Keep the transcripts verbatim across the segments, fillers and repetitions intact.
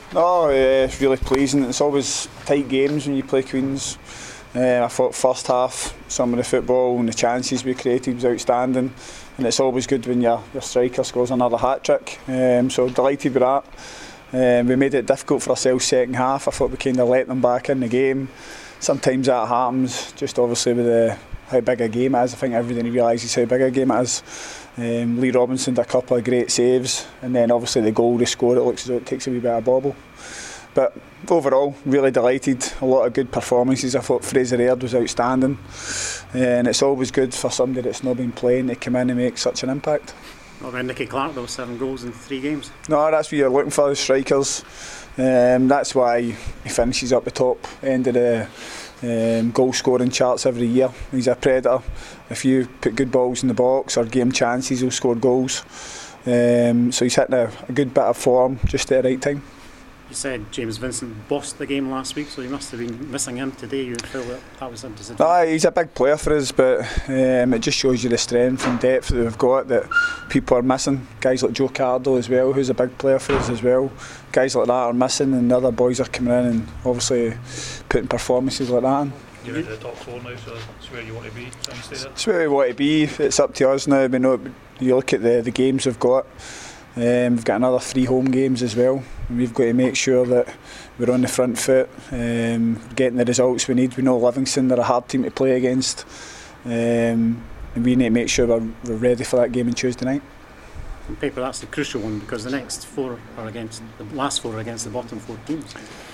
No, uh, it's really pleasing. It's always tight games when you play Queens. Uh, I thought first half, some of the football and the chances we created was outstanding, and it's always good when your, your striker scores another hat-trick. Um, so delighted with that. Um, we made it difficult for ourselves second half. I thought we kind of let them back in the game. Sometimes that happens, just obviously with the, how big a game it is. I think everybody realises how big a game it is. Um, Lee Robinson did a couple of great saves, and then obviously the goal they score, it looks as though it takes a wee bit of bobble. But overall, really delighted. A lot of good performances. I thought Fraser Aird was outstanding, and it's always good for somebody that's not been playing to come in and make such an impact. Not about Nicky Clark though, seven goals in three games. No, that's what you're looking for, the strikers. Um, that's why he finishes up the top end of the um, goal scoring charts every year. He's a predator. If you put good balls in the box or game chances, he'll score goals. Um, so he's hitting a, a good bit of form just at the right time. You said James Vincent bossed the game last week, so you must have been missing him today. You feel that that was a disadvantage? No, he's a big player for us, but um, it just shows you the strength and depth that we've got that people are missing. Guys like Joe Cardo as well, who's a big player for us as well. Guys like that are missing, and the other boys are coming in and obviously putting performances like that in. You're into the top four now, so it's where you want to be. Trying to stay there. It's where we want to be. It's up to us now. We know. You look at the the games we've got. Um, we've got another three home games as well, and we've got to make sure that we're on the front foot, um, getting the results we need. We know Livingston, they're a hard team to play against, um, and we need to make sure we're, we're ready for that game on Tuesday night. On paper, that's the crucial one, because the next four are against the last four are against the bottom four teams.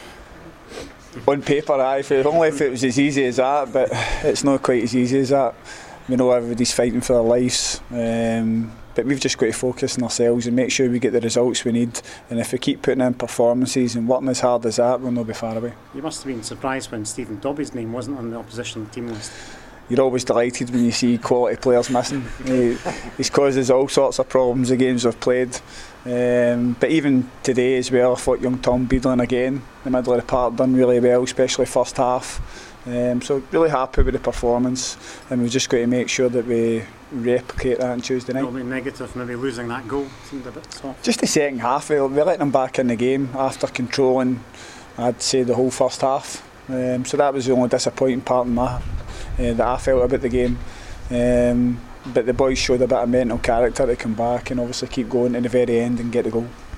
On paper, aye, if it, only if it was as easy as that, but it's not quite as easy as that. We know everybody's fighting for their lives. Um, But we've just got to focus on ourselves and make sure we get the results we need. And if we keep putting in performances and working as hard as that, we'll not be far away. You must have been surprised when Stephen Dobbie's name wasn't on the opposition team list. You're always delighted when you see quality players missing. he, he's caused us all sorts of problems the games we've played. Um, but even today as well, I thought young Tom Beadlin again, in the middle of the park, done really well, especially first half. Um, so really happy with the performance, and we've just got to make sure that we replicate that on Tuesday night. A little bit negative, maybe losing that goal seemed a bit soft. Just the second half, we let them back in the game after controlling, I'd say, the whole first half. Um, so that was the only disappointing part in my, uh, that I felt about the game. Um, but the boys showed a bit of mental character to come back and obviously keep going to the very end and get the goal.